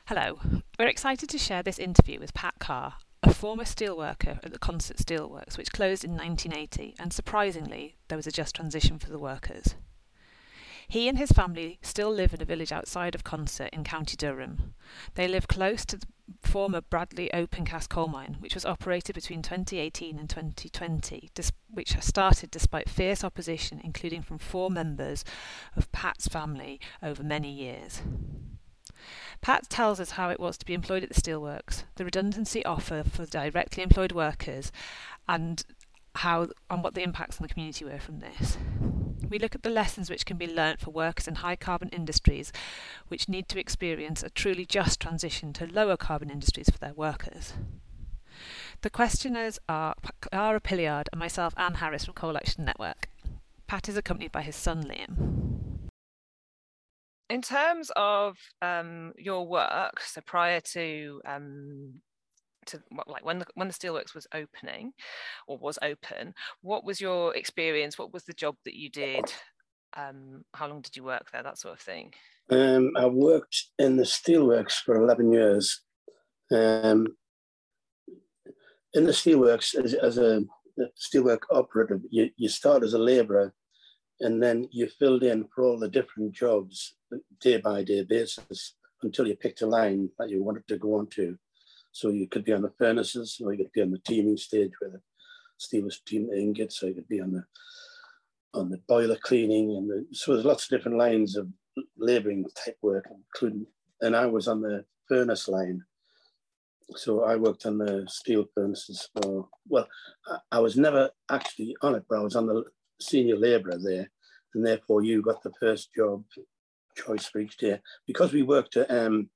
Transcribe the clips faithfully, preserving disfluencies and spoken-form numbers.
Hello, we're excited to share this interview with Pat Carr, a former steelworker at the Consett Steelworks, which closed in nineteen eighty, and surprisingly, there was a just transition for the workers. He and his family still live in a village outside of Consett in County Durham. They live close to the former Bradley open cast coal mine, which was operated between twenty eighteen and twenty twenty, which has started despite fierce opposition, including from four members of Pat's family over many years. Pat tells us how it was to be employed at the steelworks, the redundancy offer for directly employed workers, and how and what the impacts on the community were from this. We look at the lessons which can be learnt for workers in high carbon industries which need to experience a truly just transition to lower carbon industries for their workers. The questioners are Clara Pilliard and myself, Anne Harris from Coal Action Network. Pat is accompanied by his son Liam. In terms of um, your work, so prior to um, to like when the when the steelworks was opening or was open, what was your experience? What was the job that you did? Um, how long did you work there? That sort of thing. Um, I worked in the steelworks for eleven years. Um, in the steelworks, as, as a steelwork operative, you, you start as a labourer, and then you filled in for all the different jobs day by day basis until you picked a line that you wanted to go on to. So you could be on the furnaces, or you could be on the teaming stage where the steel was teamed to ingots, so you could be on the on the boiler cleaning, and the, so there's lots of different lines of labouring type work, including. And I was on the furnace line, so I worked on the steel furnaces for. Well, I, I was never actually on it, but I was on the senior labourer there, and therefore you got the first job choice for each day because we worked at. Um,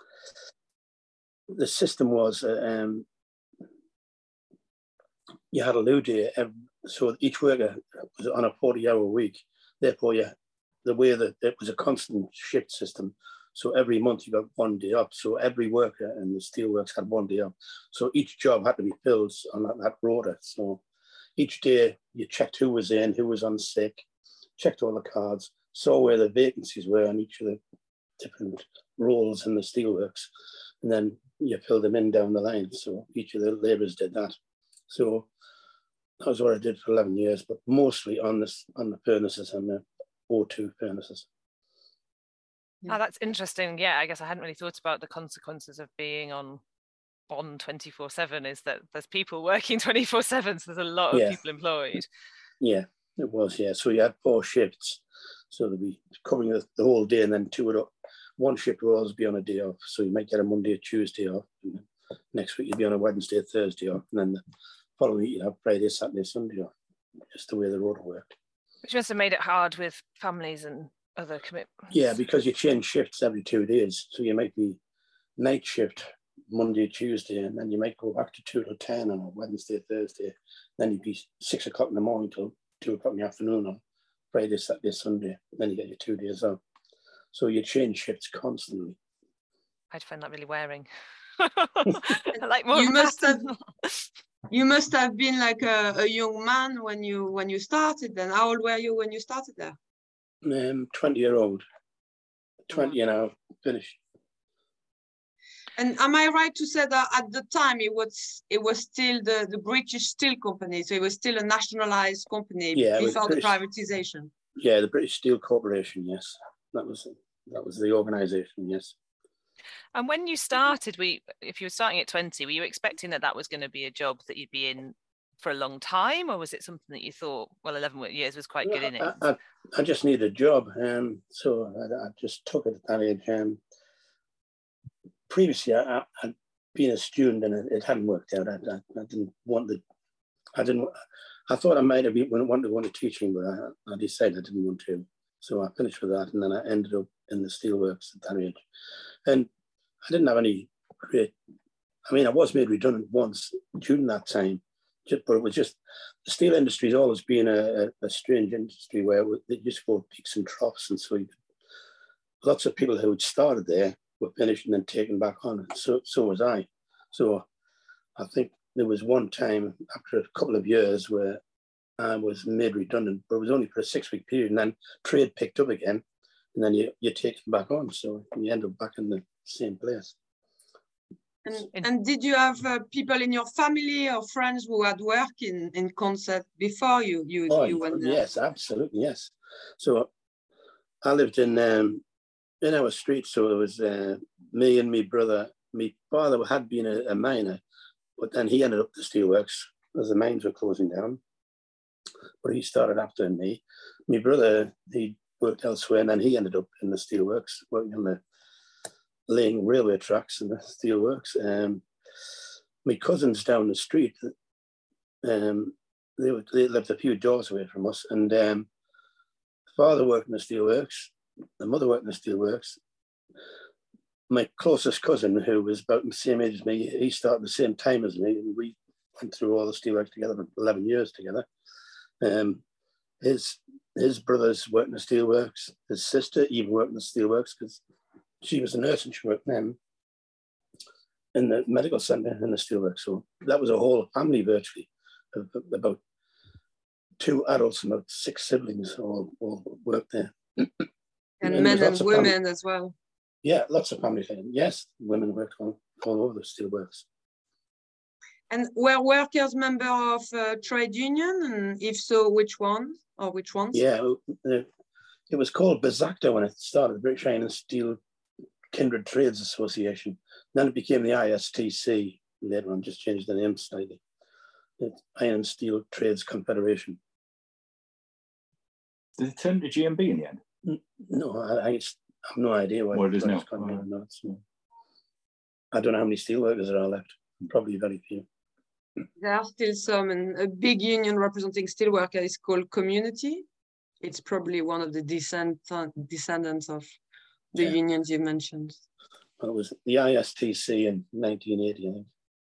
the system was uh, um, you had a loo day, every, so each worker was on a forty-hour week. Therefore, you, the way that it was a constant shift system, so every month you got one day off. So every worker in the steelworks had one day off. So each job had to be filled on that, that rota. So each day you checked who was in, who was on sick, checked all the cards, saw where the vacancies were on each of the different roles in the steelworks, and then you filled them in down the line. So each of the labourers did that. So that was what I did for eleven years, but mostly on this on the furnaces and the O two furnaces. Oh, that's interesting. Yeah, I guess I hadn't really thought about the consequences of being on on twenty-four seven. Is that there's people working twenty-four seven, so there's a lot of yeah. people employed. Yeah, it was. Yeah, so you had four shifts, so they'd be covering the, the whole day, and then two it up. One shift would always be on a day off, so you might get a Monday or Tuesday off. And next week you'd be on a Wednesday, Thursday off, and then the following week you'd have Friday, Saturday, Sunday off. Just the way the road worked. Which must have made it hard with families and other commitments. Yeah, because you change shifts every two days, so you might be night shift Monday, Tuesday, and then you might go back to two till ten on a Wednesday, Thursday. Then you'd be six o'clock in the morning till two o'clock in the afternoon on Friday, Saturday, Sunday. And then you get your two days off. So you change shifts constantly. I'd find that really wearing. I like more. You must have, you must have been like a, a young man when you when you started. Then how old were you when you started there? Um, twenty year old. Twenty, you know, finished. And am I right to say that at the time it was it was still the, the British Steel Company, so it was still a nationalised company yeah, before British, the privatisation? Yeah, the British Steel Corporation, yes. That was that was the organisation, yes. And when you started, we if you were starting at twenty, were you expecting that that was going to be a job that you'd be in for a long time, or was it something that you thought, well, eleven years was quite good in it? I, I, I just needed a job, um, so I, I just took it at that age. Um, previously, I, I'd been a student and it, it hadn't worked out. I, I, I didn't want the, I didn't, I thought I might have been, wanted to go into teaching, but I, I decided I didn't want to. So I finished with that, and then I ended up in the steelworks at that age. And I didn't have any great, I mean, I was made redundant once during that time, just, but it was just, the steel industry has always been a, a, a strange industry where it just go peaks and troughs. And so you, lots of people who had started there were finished and then taken back on. And so, so was I. So I think there was one time after a couple of years where I was made redundant, but it was only for a six-week period, and then trade picked up again, and then you, you take them back on, so you end up back in the same place. And, In- and did you have uh, people in your family or friends who had work in, in Consett before you you, Oh, you went there? yes, absolutely, yes. So I lived in um, in our street, so it was uh, me and my brother. My father had been a, a miner, but then he ended up the steelworks as the mines were closing down. But he started after me. My brother, he worked elsewhere, and then he ended up in the steelworks, working on the laying railway tracks and the steelworks. Um, my cousins down the street, um, they, were, they lived a few doors away from us, and um, father worked in the steelworks, the mother worked in the steelworks. My closest cousin, who was about the same age as me, he started the same time as me, and we went through all the steelworks together for eleven years together. Um, his his brothers worked in the steelworks. His sister even worked in the steelworks because she was a nurse and she worked then in the medical centre in the steelworks. So that was a whole family virtually of about two adults and about six siblings all, all worked there. And, and men and women family. as well. Yeah, lots of family. Yes, women worked all, all over the steelworks. And were workers member of a trade union? And if so, which one or which ones? Yeah, it, it was called BASACTA when it started, the British Iron and Steel Kindred Trades Association. Then it became the I S T C. Later on, just changed the name slightly. It's Iron and Steel Trades Confederation. Did it turn to G M B in the end? No, I, I have no idea why. What it is now. Right. Not, so. I don't know how many steelworkers there are left. Probably very few. There are still some, and a big union representing steelworkers is called Community. It's probably one of the descend descendants of the yeah. unions you mentioned. Well, it was the I S T C in nineteen eighty, I think.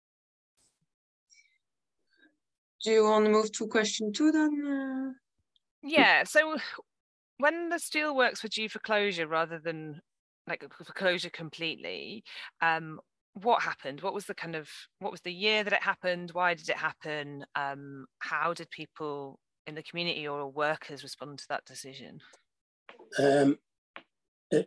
Do you want to move to question two then? Uh... Yeah, so when the steelworks were due for closure rather than like for closure completely, um, what happened? What was the kind of, what was the year that it happened? Why did it happen? Um, how did people in the community or workers respond to that decision? Um, it,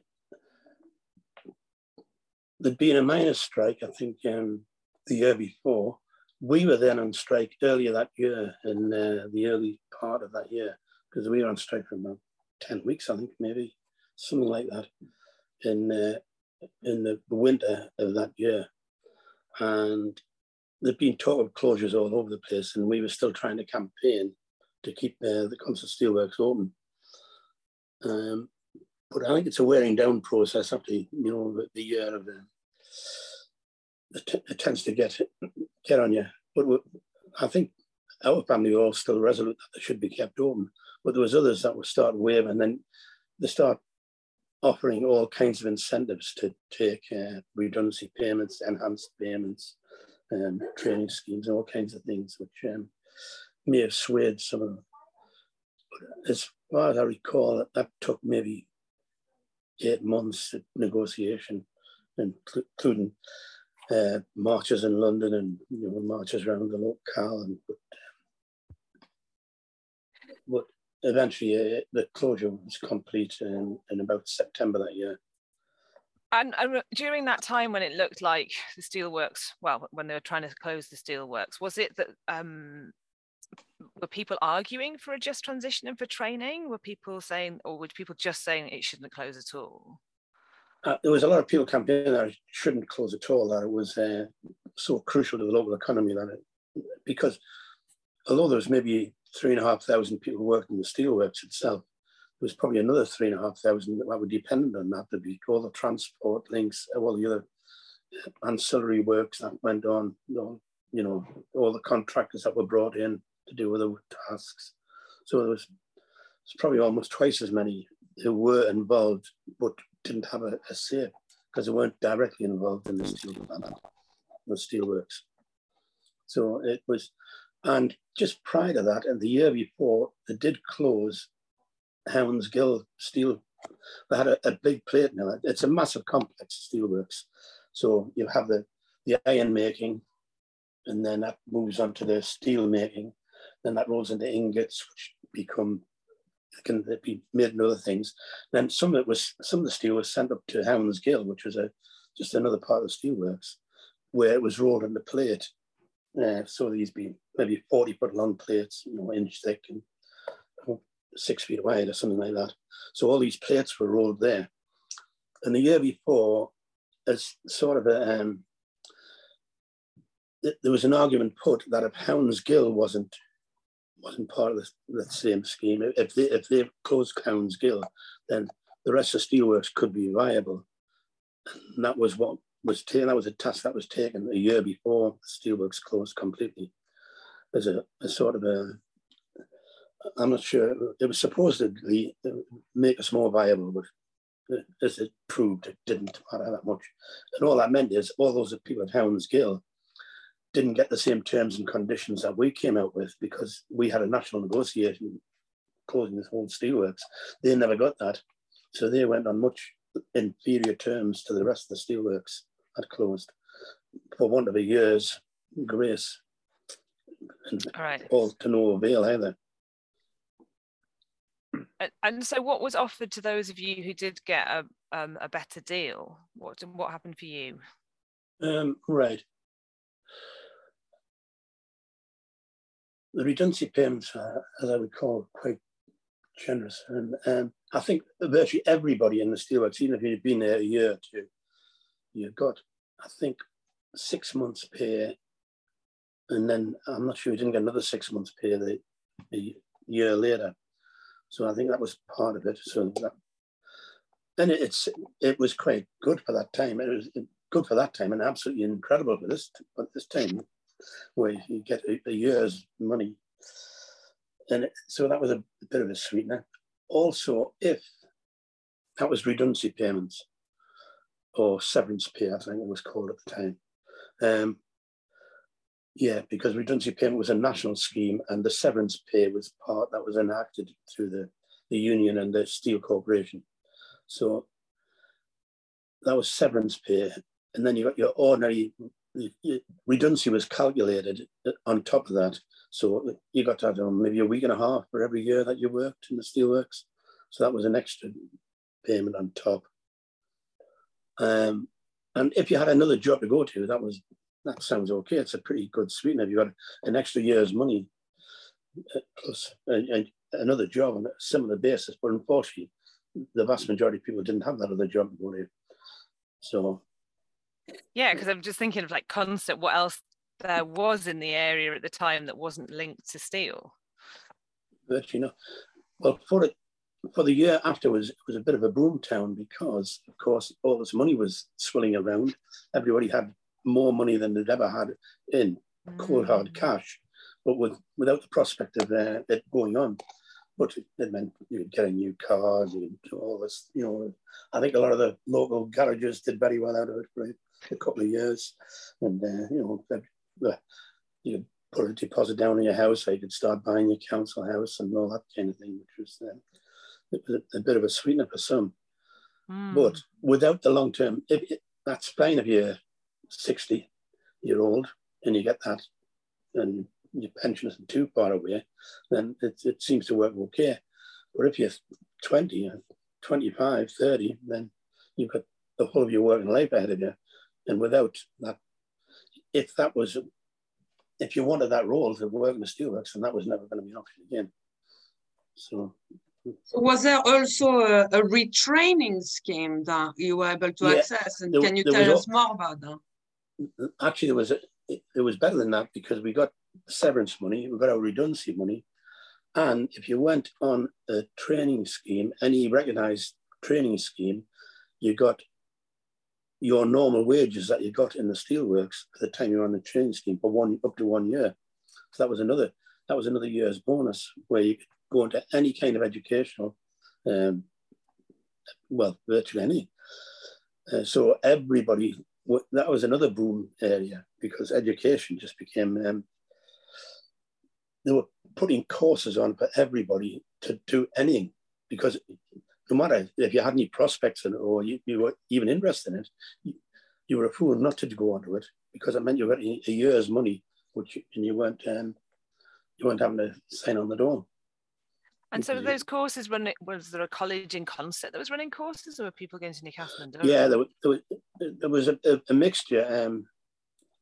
there'd been a miners' strike, I think, um, the year before. We were then on strike earlier that year, in uh, the early part of that year, because we were on strike for about ten weeks, I think, maybe, something like that, in, uh, in the winter of that year. And there'd been talk of closures all over the place, and we were still trying to campaign to keep uh, the Consett Steelworks open. Um, but I think it's a wearing down process after, you know, the, the year of the, it, it tends to get get on you. But I think our family were all still resolute that they should be kept open. But there was others that would start waving, and then they start offering all kinds of incentives to take uh, redundancy payments, enhanced payments, um, training schemes, all kinds of things, which um, may have swayed some of them. But as far as I recall, that, that took maybe eight months of negotiation, including uh, marches in London and, you know, marches around the locale. And but, but eventually uh, the closure was complete in, in about September that year. And, and during that time when it looked like the steelworks, well, when they were trying to close the steelworks, was it that um, were people arguing for a just transition and for training? Were people saying, or were people just saying it shouldn't close at all? Uh, there was a lot of people campaigning that it shouldn't close at all, that it was uh, so crucial to the local economy, that it, because although there was maybe three and a half thousand people working in the steelworks itself, there was probably another three and a half thousand that were dependent on that, to be all the transport links, all the other ancillary works that went on, you know, you know, all the contractors that were brought in to do other tasks. So there was, was probably almost twice as many who were involved but didn't have a, a say because they weren't directly involved in the steel the steelworks. So it was, and just prior to that, and the year before, they did close Hounsgill Steel. They had a, a big plate mill. It's a massive complex, steelworks. So you have the, the iron making, and then that moves on to the steel making. Then that rolls into ingots, which become, can be made into other things. Then some of it was, some of the steel was sent up to Hounsgill, which was a just another part of the steelworks. where it was rolled into plate. Uh, so these be maybe forty foot long plates, you know, inch thick and six feet wide or something like that. So all these plates were rolled there. And the year before, as sort of a, um, th there was an argument put that if Hounds Gill wasn't wasn't part of the, the same scheme, if they if they closed Hounds Gill, then the rest of Steelworks could be viable. And that was what was taken. That was a task that was taken a year before Steelworks closed completely, as a, a sort of a. I'm not sure. It was supposedly make us more viable, but as it proved, it didn't matter that much. And all that meant is all those people at Hounds Gill didn't get the same terms and conditions that we came out with, because we had a national negotiation closing this whole steelworks. They never got that. So they went on much inferior terms to the rest of the steelworks that closed for want of a year's grace. And all right. all to no avail either. And, and so what was offered to those of you who did get a, um, a better deal? What, what happened for you? Um, right. The redundancy payments, uh, as I recall, are quite generous. And um, I think virtually everybody in the steelworks, even if you'd been there a year or two, you got, I think, six months pay. And then I'm not sure you didn't get another six months pay the, the year later. So I think that was part of it. So that, and it, it's it was quite good for that time. It was good for that time and absolutely incredible for this at this time, where you get a, a year's money. And it, so that was a, a bit of a sweetener. Also, if that was redundancy payments or severance pay, I think it was called at the time. Um, yeah, because redundancy payment was a national scheme and the severance pay was part that was enacted through the, the union and the Steel Corporation. So that was severance pay. And then you got your ordinary, redundancy was calculated on top of that. So you got that on maybe a week and a half for every year that you worked in the steelworks. So that was an extra payment on top. Um, and if you had another job to go to, that was that sounds okay. It's a pretty good sweetener. If you got an extra year's money plus a, a, another job on a similar basis. But unfortunately, the vast majority of people didn't have that other job to go to. So. Yeah, because I'm just thinking of like Consett, what else there was in the area at the time that wasn't linked to steel? But, you know, well, for it, for the year afterwards, it was a bit of a boom town because, of course, all this money was swilling around. Everybody had more money than they'd ever had in cold hard cash, but with without the prospect of uh, it going on. But it meant you'd get a new car, you'd do all this, you know. I think a lot of the local garages did very well out of it for a couple of years. And, uh, you know, you could put a deposit down in your house, so you could start buying your council house and all that kind of thing, which was, uh, it was a, a bit of a sweetener for some. Mm. But without the long term, if it, that's fine if you're sixty year old and you get that and your pension isn't too far away, then it, it seems to work okay. But if you're twenty, twenty-five, thirty, then you've got the whole of your working life ahead of you. And without that, if that was, if you wanted that role to work in the steelworks, then that was never going to be an option again. So. So was there also a, a retraining scheme that you were able to yeah, access? And there, can you tell us more about that? Actually, there was a, it, it was better than that because we got severance money, we got our redundancy money, and if you went on a training scheme, any recognised training scheme, you got your normal wages that you got in the steelworks at the time you were on the training scheme for one up to one year. So that was another that was another year's bonus where you could go into any kind of educational, um, well, virtually any. Uh, so everybody. That was another boom area because education just became, um, they were putting courses on for everybody to do anything because no matter if you had any prospects in it or you, you were even interested in it, you, you were a fool not to go onto it because it meant you got a, a year's money, which and you weren't, um, you weren't having to sign on the door. And so those courses, when it, was there a college in Consett that was running courses, or were people going to Newcastle and Durham? Yeah, there, there was, there was a, a mixture. Um,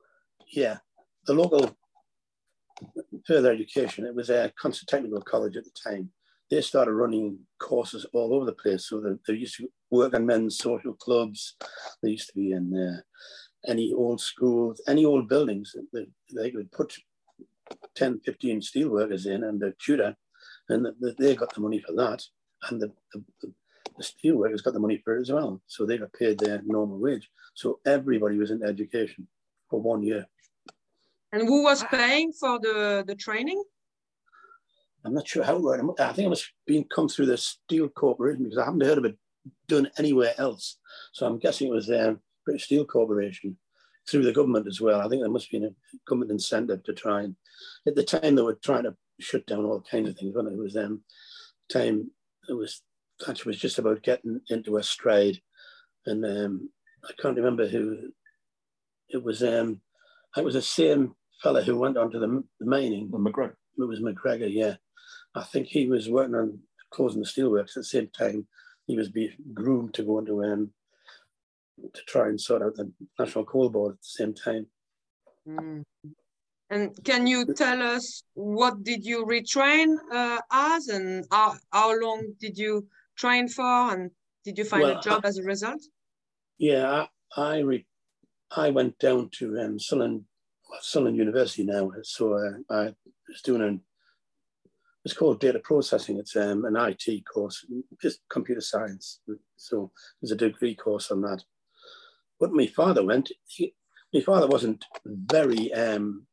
yeah, the local further education, it was a Consett Technical College at the time. They started running courses all over the place. So they, they used to work on men's social clubs. They used to be in uh, any old schools, any old buildings. They, they would put ten, fifteen steel workers in and a tutor, and the, they got the money for that. And the, the, the steel workers got the money for it as well. So they got paid their normal wage. So everybody was in education for one year. And who was paying for the, the training? I'm not sure how it worked. I think it was being come through the Steel Corporation because I haven't heard of it done anywhere else. So I'm guessing it was the um, British Steel Corporation through the government as well. I think there must be a government incentive to try and, at the time they were trying to shut down all kinds of things. When it was um, time, it was Thatcher was just about getting into a stride, and um, I can't remember who it was. Um, it was the same fella who went on to the, the mining. Well, McGregor. It was McGregor, yeah. I think he was working on closing the steelworks at the same time. He was being groomed to go into um, to try and sort out the National Coal Board at the same time. Mm. And can you tell us what did you retrain uh, as, and how, how long did you train for, and did you find well, a job I, as a result? Yeah, I I, re, I went down to um, Sunderland, well, Sunderland University now. So uh, I was doing an it's called data processing. It's um, an I T course, just computer science. So there's a degree course on that. But my father went, he, my father wasn't very, um,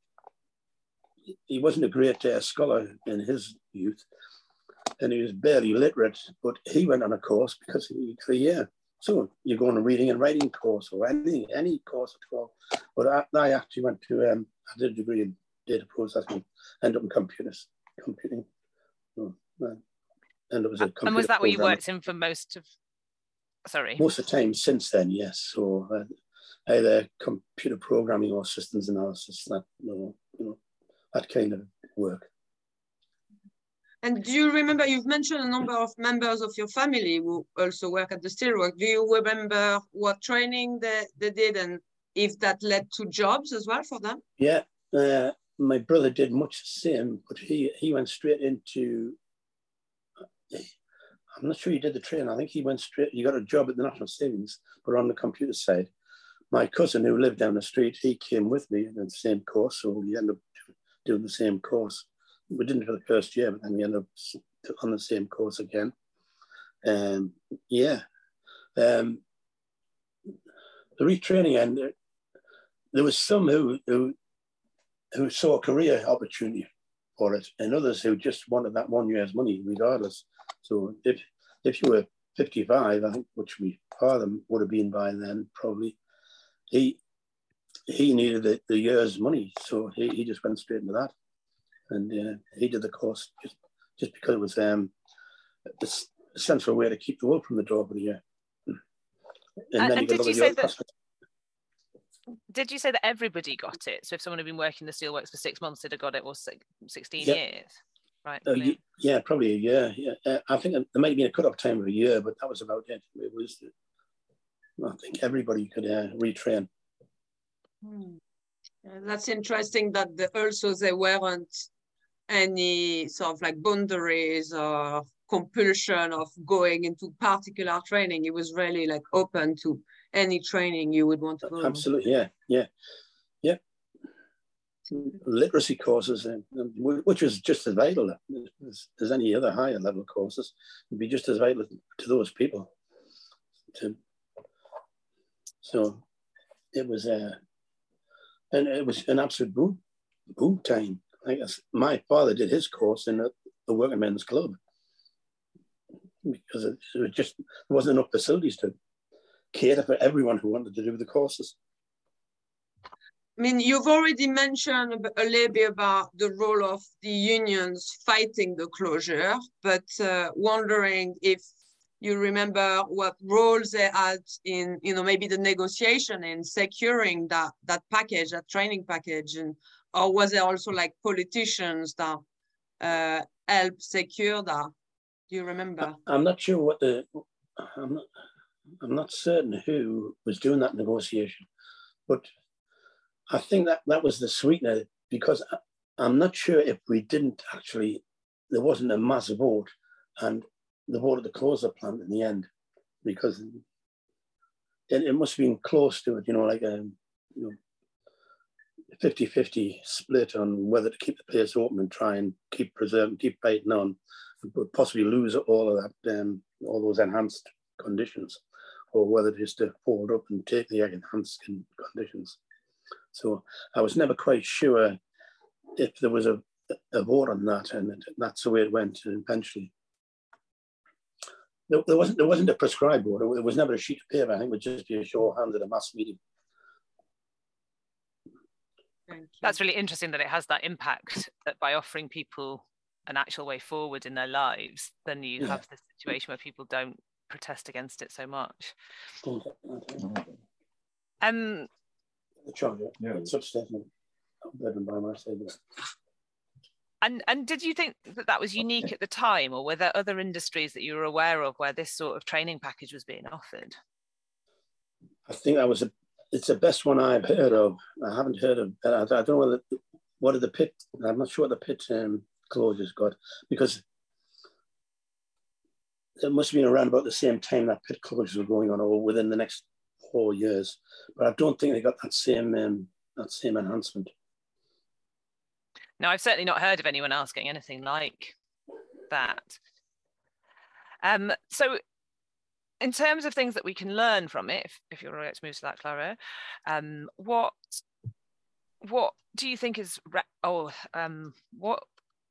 he wasn't a great uh, scholar in his youth, and he was barely literate, but he went on a course because he, for a year. So you go on a reading and writing course or any any course at all. But I, I actually went to, um, I did a degree in data processing, ended up in computers, computing. So, uh, and it was a computer and was that where you programmer. worked in for most of, sorry? Most of the time since then, yes. So uh, either computer programming or systems analysis, that, you know, you know, that kind of work. And do you remember, you've mentioned a number of members of your family who also work at the steelwork. Do you remember what training they, they did and if that led to jobs as well for them? Yeah, uh, my brother did much the same, but he, he went straight into, I'm not sure he did the training. I think he went straight, he got a job at the National Savings, but on the computer side. My cousin who lived down the street, he came with me in the same course, so we ended up doing the same course. We didn't for the first year, but then we ended up on the same course again. Um, yeah. Um, the retraining end, there was some who, who, who saw a career opportunity for it, and others who just wanted that one year's money regardless. So if if you were fifty-five, I think, which my father would have been by then probably, he he needed the, the year's money, so he, he just went straight into that. And uh, he did the course just, just because it was um, a sensible way to keep the wool from the door for the year. And, and, then and did you say that? Prospects. Did you say that everybody got it? So if someone had been working the steelworks for six months, they'd have got it, or six, sixteen yep. years, right? Uh, yeah, probably a year. Yeah, uh, I think there might have been a cut-off time of a year, but that was about it. It was. I think everybody could uh, retrain. Hmm. Yeah, that's interesting that the, also there weren't any sort of like boundaries or compulsion of going into particular training. It was really like open to any training you would want to go. Absolutely, yeah, yeah, yeah. Literacy courses, uh, which was just as vital as, as any other higher level courses, would be just as vital to those people. To, so it was, uh, and it was an absolute boom, boom time. I guess my father did his course in a, a working men's club because it, it was just there wasn't enough facilities to cater for everyone who wanted to do the courses. I mean, you've already mentioned a little bit about the role of the unions fighting the closure, but uh, wondering if you remember what roles they had in, you know, maybe the negotiation in securing that that package, that training package, and or was there also like politicians that uh, helped secure that? Do you remember? I'm not sure what the, I'm not, I'm not certain who was doing that negotiation, but I think that that was the sweetener, because I, I'm not sure if we didn't actually, there wasn't a massive vote, and they voted to close the plant in the end, because it, it must have been close to it, you know, like a you know, fifty fifty split on whether to keep the place open and try and keep preserving, keep fighting on, but possibly lose all of that, um, all those enhanced conditions, or whether just to fold up and take the enhanced conditions. So I was never quite sure if there was a, a vote on that, and that's the way it went eventually. There, there wasn't there wasn't a prescribed vote. It was never a sheet of paper. I think it would just be a show of hands at a mass meeting. That's really interesting that it has that impact, that by offering people an actual way forward in their lives, then you yeah. have this situation where people don't protest against it so much. Um, the charger, yeah, it's substantial. And and did you think that that was unique at the time, or were there other industries that you were aware of where this sort of training package was being offered? I think that was a. It's the best one I've heard of. I haven't heard of. I, I don't know whether, what are the pit. I'm not sure what the pit um, closures got, because it must have been around about the same time that pit closures were going on, or within the next four years. But I don't think they got that same um, that same enhancement. No, I've certainly not heard of anyone else getting anything like that. Um, so. In terms of things that we can learn from it, if, if you're right to move to that, Clara, um, what what do you think is oh um, what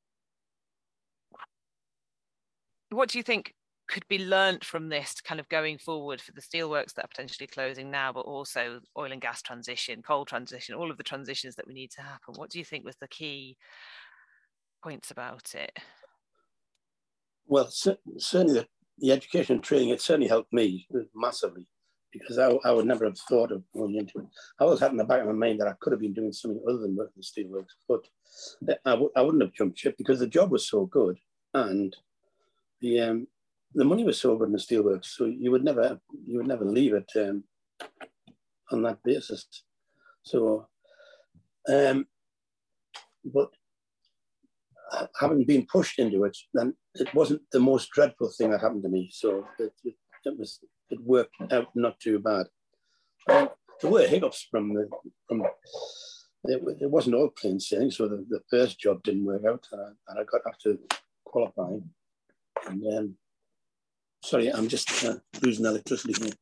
what do you think could be learnt from this kind of going forward for the steelworks that are potentially closing now, but also oil and gas transition, coal transition, all of the transitions that we need to happen? What do you think was the key points about it? Well, certainly the The education and training, it certainly helped me massively, because I, I would never have thought of going into it. I always had in the back of my mind that I could have been doing something other than working in steelworks, but I, w I wouldn't have jumped ship, because the job was so good, and the um, the money was so good in the steelworks. So you would never you would never leave it um, on that basis. So, um, but having been pushed into it, then it wasn't the most dreadful thing that happened to me. So it, it, it was it worked out not too bad. Um, there were hiccups from the from. It, it wasn't all plain sailing. So the, the first job didn't work out, and I, and I got after qualifying. And um, sorry, I'm just uh, losing electricity here.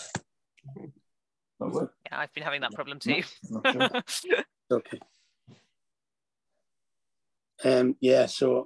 Yeah, I've been having that problem too. Okay. Um, yeah, so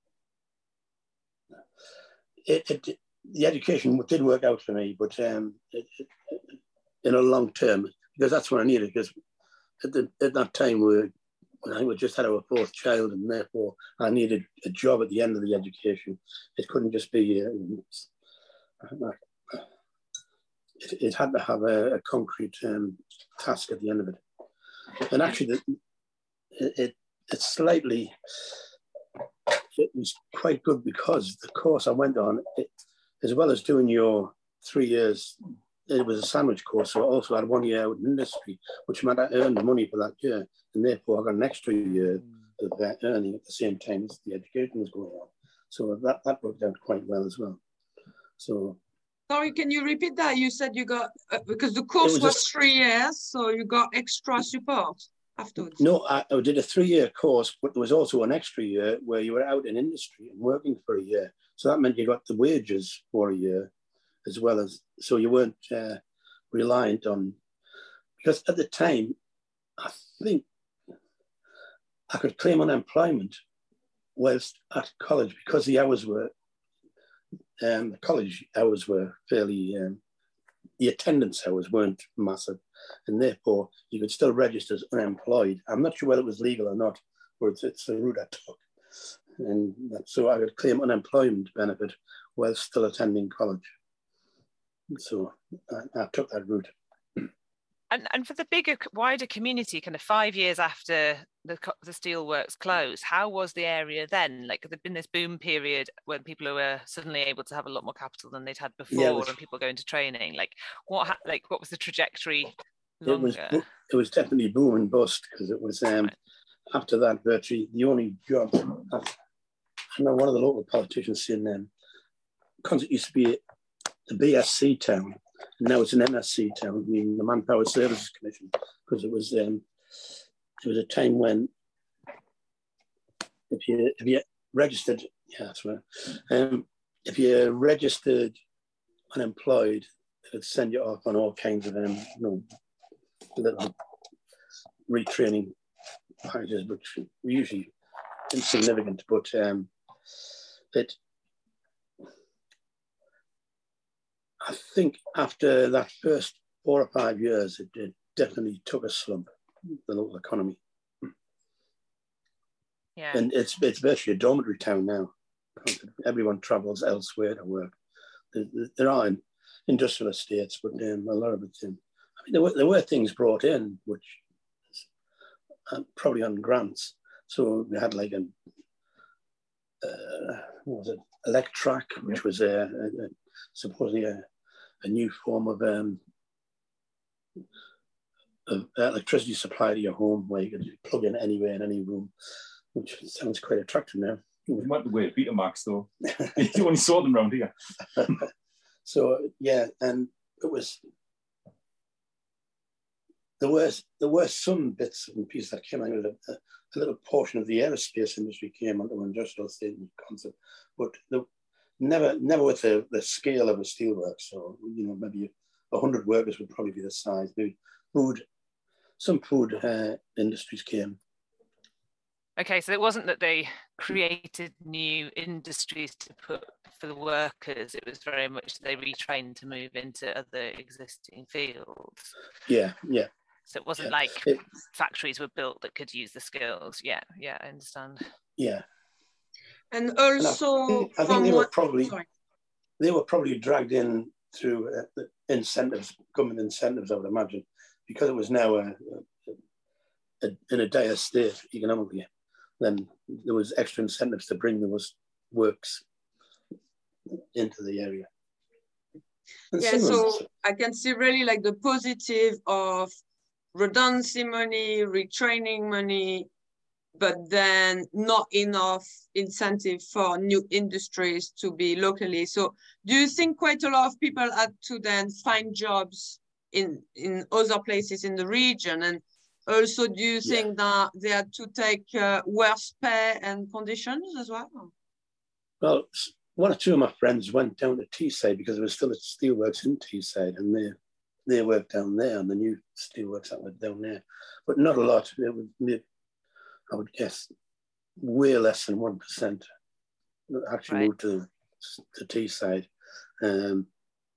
it, it, the education did work out for me, but um, it, it, in a long term, because that's what I needed. Because at, the, at that time, we I think we just had our fourth child, and therefore I needed a job at the end of the education. It couldn't just be. Uh, it, it had to have a, a concrete um, task at the end of it. And actually, the, it, it it's slightly. It was quite good, because the course I went on, it, as well as doing your three years, it was a sandwich course, so I also had one year out in industry, which meant I earned the money for that year, and therefore I got an extra year of uh, earning at the same time as the education was going on. So that, that worked out quite well as well. So. Sorry, can you repeat that? You said you got, uh, because the course was, was a, three years, so you got extra support afterwards. No, I, I did a three-year course, but there was also an extra year where you were out in industry and working for a year. So that meant you got the wages for a year, as well as, so you weren't uh, reliant on, because at the time, I think I could claim unemployment whilst at college, because the hours were, um, the college hours were fairly, um, the attendance hours weren't massive, and therefore you could still register as unemployed. I'm not sure whether it was legal or not, but it's, it's the route I took. And so I could claim unemployment benefit while still attending college. So I, I took that route. And, and for the bigger, wider community, kind of five years after the, the steelworks closed, how was the area then? Like, there'd been this boom period when people were suddenly able to have a lot more capital than they'd had before, yeah, was, and people going to training. Like, what like what was the trajectory longer? It was, it was definitely boom and bust, because it was, um, right. after that, virtually the only job, I know one of the local politicians in um, Consett used to be a B S C town, and now it's an M S C town, I mean the Manpower Services Commission, because it was um, it was a time when if you if you registered, yeah, that's right, um, if you registered unemployed, it would send you off on all kinds of um, you know, little retraining packages, which were usually insignificant, but um, it. I think after that first four or five years, it, it definitely took a slump, the local economy. Yeah. And it's it's virtually a dormitory town now. Everyone travels elsewhere to work. There, there are industrial estates, but um, a lot of it, um, I mean, there were, there were things brought in, which uh, probably on grants. So we had like a, uh, what was it, Electrac, which was a, a, a supposedly a, a new form of, um, of electricity supply to your home, where you could plug in anywhere in any room, which sounds quite attractive now. You went the way of Betamax, though. You only saw them around here. So yeah, and it was there were there were some bits and pieces that came out of a, a little portion of the aerospace industry came onto industrial estate concept, but the Never, never with the, the scale of a steelworks. So, you know, maybe a hundred workers would probably be the size. Maybe food, some food uh, industries came. Okay, so it wasn't that they created new industries to put for the workers. It was very much they retrained to move into other existing fields. Yeah, yeah. So it wasn't yeah. like it, factories were built that could use the skills. Yeah, yeah, I understand. Yeah. And also, and I think, I think they were probably sorry. they were probably dragged in through uh, the incentives, government incentives, I would imagine, because it was now a, a, a, in a dire state economically. Then there was extra incentives to bring those works into the area. And yeah, so I can see really like the positive of redundancy money, retraining money, but then not enough incentive for new industries to be locally. So do you think quite a lot of people had to then find jobs in, in other places in the region? And also, do you yeah. think that they had to take uh, worse pay and conditions as well? Well, one or two of my friends went down to Teesside because there was still a steelworks in Teesside, and they, they worked down there on the new steelworks that were down there. But not a lot. It would, it, I would guess way less than one percent actually right. moved to to Teesside. Um,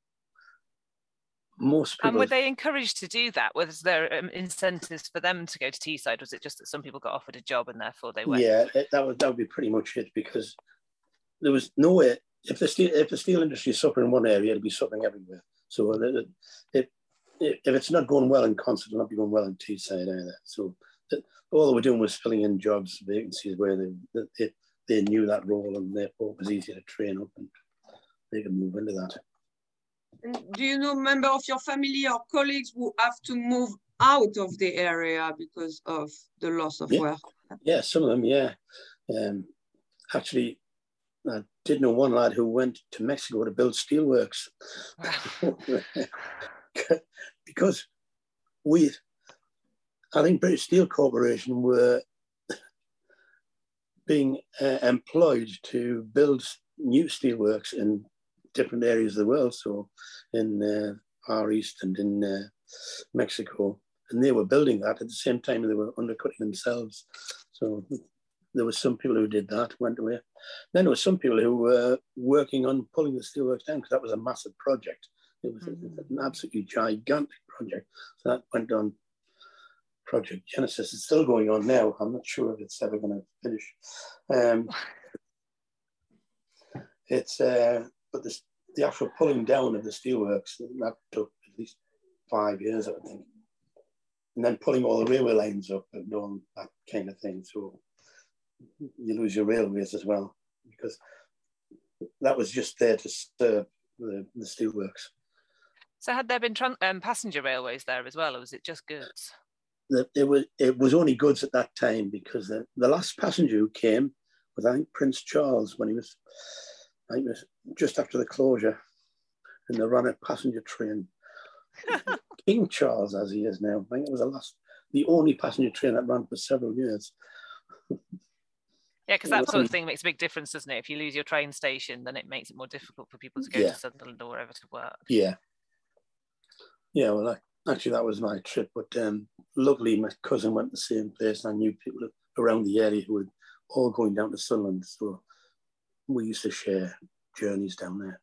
most people. And were they encouraged to do that? Was there um, incentives for them to go to Teesside? Was it just that some people got offered a job and therefore they went? Yeah, it, that would that would be pretty much it, because there was nowhere. If the steel if the steel industry is suffering in one area, it'll be suffering everywhere. So it, it, if it's not going well in Consett, it'll not be going well in Teesside either. So. All they were doing was filling in jobs, vacancies where they, they they knew that role, and therefore it was easier to train up and they could move into that. And do you know member of your family or colleagues who have to move out of the area because of the loss of yeah. work? Yeah, some of them, yeah. Um, actually, I did know one lad who went to Mexico to build steelworks. Because we... I think British Steel Corporation were being uh, employed to build new steelworks in different areas of the world, so in uh, Far East and in uh, Mexico, and they were building that at the same time they were undercutting themselves. So there were some people who did that, went away. Then there were some people who were working on pulling the steelworks down, because that was a massive project. It was mm-hmm. an absolutely gigantic project. So that went on. Project Genesis is still going on now. I'm not sure if it's ever going to finish. Um, it's uh, but this, the actual pulling down of the steelworks, that took at least five years, I think, and then pulling all the railway lines up and all that kind of thing. So you lose your railways as well, because that was just there to serve the, the steelworks. So had there been um, passenger railways there as well, or was it just goods? The, it was it was only goods at that time, because the, the last passenger who came was, I think, Prince Charles, when he was, I think it was just after the closure, and they ran a passenger train. King Charles, as he is now, I think it was the last, the only passenger train that ran for several years. Yeah, because that sort of thing makes a big difference, doesn't it? If you lose your train station, then it makes it more difficult for people to go yeah. to Sunderland or wherever to work. Yeah. Yeah, well, I, actually, that was my trip. But um, luckily, my cousin went to the same place, and I knew people around the area who were all going down to Sunderland. So we used to share journeys down there.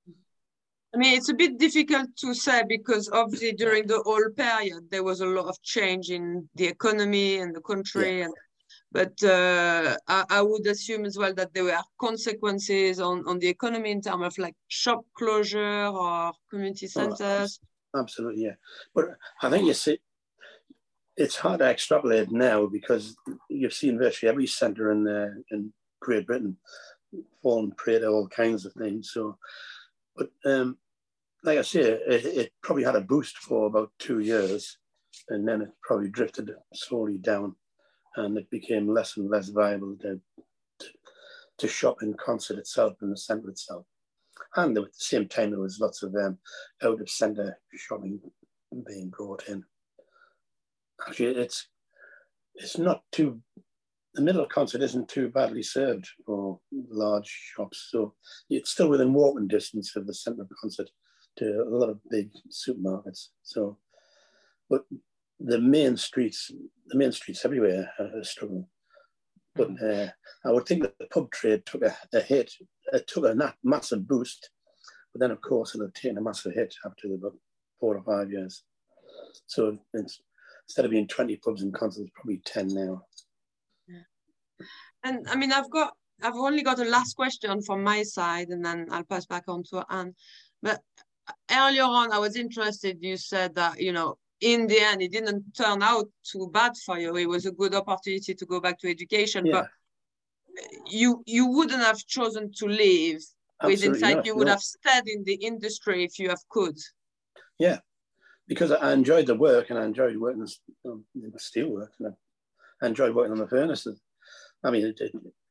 I mean, it's a bit difficult to say, because obviously during the whole period, there was a lot of change in the economy and the country. Yeah. And, but uh, I, I would assume as well that there were consequences on, on the economy in terms of like shop closure or community centers. Oh, absolutely, yeah. But I think you see, it's hard to extrapolate now, because you've seen virtually every centre in, uh, in Great Britain fallen prey to all kinds of things. So, but um, like I say, it, it probably had a boost for about two years, and then it probably drifted slowly down, and it became less and less viable to, to, to shop in Consett itself, in the centre itself. And at the same time, there was lots of um, out-of-centre shopping being brought in. Actually, it's it's not too, the middle of Consett isn't too badly served for large shops. So it's still within walking distance of the centre of Consett to a lot of big supermarkets. So, but the main streets, the main streets everywhere are struggling. But uh, I would think that the pub trade took a, a hit. It took a massive boost, but then of course it'll have taken a massive hit after about four or five years. So it's, instead of being twenty pubs in Consett, it's probably ten now. Yeah. And I mean, I've got, I've only got a last question from my side, and then I'll pass back on to Anne. But earlier on, I was interested, you said that, you know, in the end, it didn't turn out too bad for you. It was a good opportunity to go back to education, yeah. But you you wouldn't have chosen to leave. With, in fact, you would no. have stayed in the industry if you have could. Yeah, because I enjoyed the work, and I enjoyed working in the steel work, and I enjoyed working on the furnaces. I mean, it, it,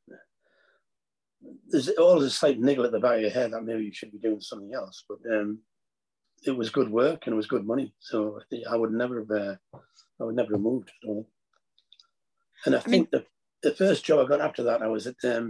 there's always a slight niggle at the back of your head that maybe you should be doing something else, but um, it was good work and it was good money. So I would never have, uh, I would never have moved. I don't think. And I, I think mean, the, the first job I got after that, I was at, um,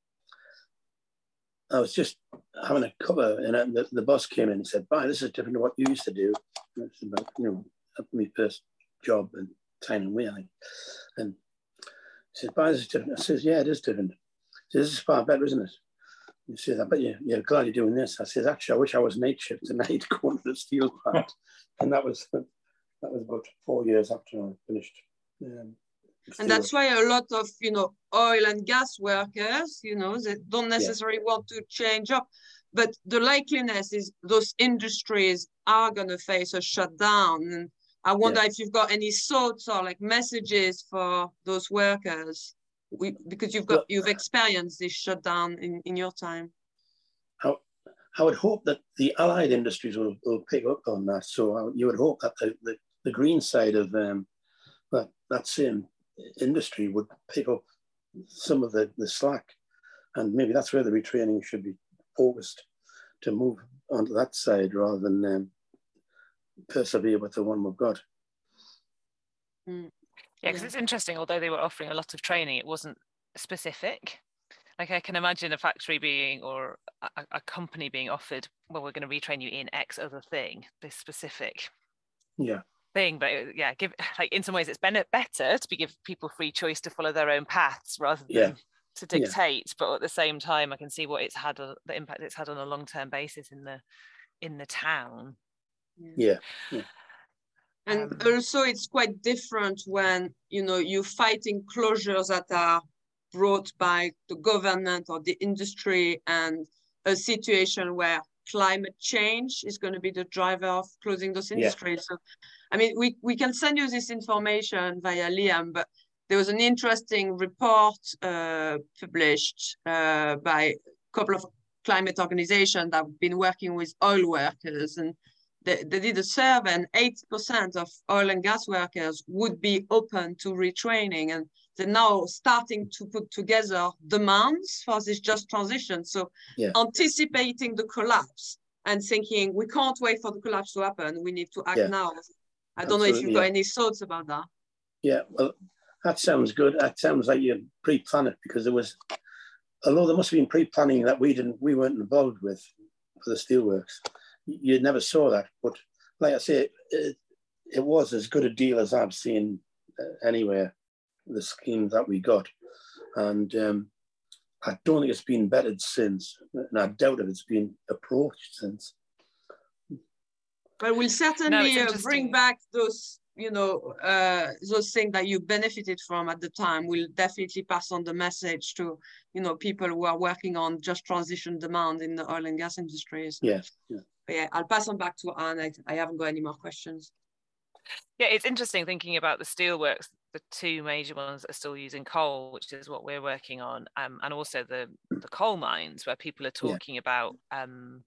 I was just having a cover, and the, the boss came in and said, "Bye, this is different to what you used to do." And it's about, you know, my first job in Tyne and Wear. And he said, "Bye, this is different." I says, "Yeah, it is different." He says, "This is far better, isn't it?" He says, "I bet you, you're glad you're doing this." I says, "Actually, I wish I was night shift tonight going to the steel plant." And that was that was about four years after I finished. Um, and that's why a lot of, you know, oil and gas workers, you know, they don't necessarily yeah. want to change up. But the likeliness is those industries are going to face a shutdown. And I wonder yeah. if you've got any thoughts or like messages for those workers. We, because you've got well, you've experienced this shutdown in, in your time. I, I would hope that the allied industries will, will pick up on that. So I, you would hope that the, the, the green side of um, that, that same industry would pick up some of the, the slack. And maybe that's where the retraining should be focused, to move onto that side rather than um, persevere with the one we've got. Mm. Yeah, because yeah. it's interesting, although they were offering a lot of training, it wasn't specific. Like I can imagine a factory being, or a, a company being offered, well, we're going to retrain you in X other thing, this specific yeah. thing. But yeah, give like in some ways it's better to be give people free choice to follow their own paths rather than yeah. to dictate. Yeah. But at the same time, I can see what it's had, a, the impact it's had on a long-term basis in the in the town. Yeah. yeah. And um, also it's quite different when, you know, you're fighting closures that are brought by the government or the industry, and a situation where climate change is going to be the driver of closing those industries. Yeah. So, I mean, we, we can send you this information via Liam, but there was an interesting report uh, published uh, by a couple of climate organizations that have been working with oil workers, and they, they did a survey, and eighty percent of oil and gas workers would be open to retraining, and they're now starting to put together demands for this just transition. So yeah. anticipating the collapse and thinking, we can't wait for the collapse to happen, we need to act yeah. now. I don't Absolutely, know if you've got yeah. any thoughts about that. Yeah, well, that sounds good. That sounds like you pre-plan it, because there was, although there must have been pre-planning that we didn't, we weren't involved with for the steelworks. You never saw that, but like I say, it, it was as good a deal as I've seen anywhere, the scheme that we got. And um, I don't think it's been bettered since, and I doubt if it's been approached since. But we'll certainly no, uh, bring back those, you know, uh, those things that you benefited from at the time. We'll definitely pass on the message to, you know, people who are working on just transition demand in the oil and gas industries. Yeah, yeah. Yeah, I'll pass on back to Anne. I, I haven't got any more questions. Yeah, it's interesting thinking about the steelworks, the two major ones that are still using coal, which is what we're working on, um, and also the, the coal mines, where people are talking yeah. about um,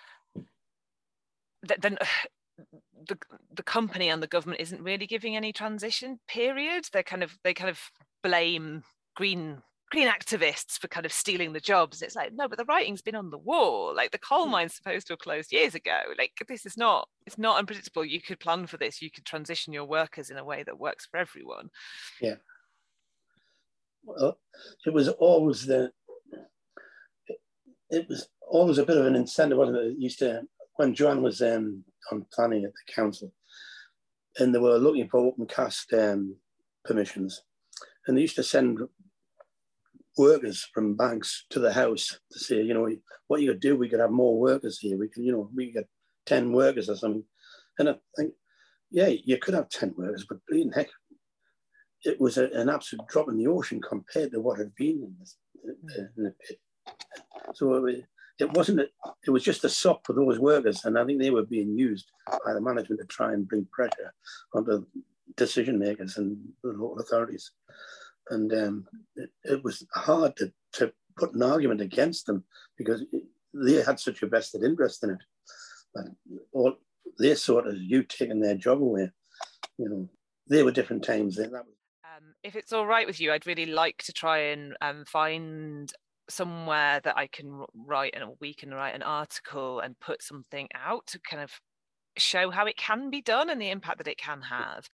th then the the company and the government isn't really giving any transition period. They kind of they kind of blame green green activists for kind of stealing the jobs. It's like, no, but the writing's been on the wall. Like, the coal mine's supposed to have closed years ago. Like, this is not, it's not unpredictable. You could plan for this. You could transition your workers in a way that works for everyone. Yeah. Well, it was always the, it, it was always a bit of an incentive, wasn't it? It used to, when Joanne was um, on planning at the council, and they were looking for open cast um, permissions, and they used to send workers from banks to the house to say, you know, what you could do, we could have more workers here. We could, you know, we could get ten workers or something. And I think, yeah, you could have ten workers, but bleeding heck, it was a, an absolute drop in the ocean compared to what had been in, this, in the pit. So it, it wasn't, a, it was just a sop for those workers. And I think they were being used by the management to try and bring pressure onto decision makers and the local authorities. And um, it, it was hard to, to put an argument against them, because it, they had such a vested interest in it. But all, they saw it as you taking their job away. You know, they were different times then. That was... um, if it's all right with you, I'd really like to try and um, find somewhere that I can write, and we can write an article and put something out to kind of show how it can be done and the impact that it can have.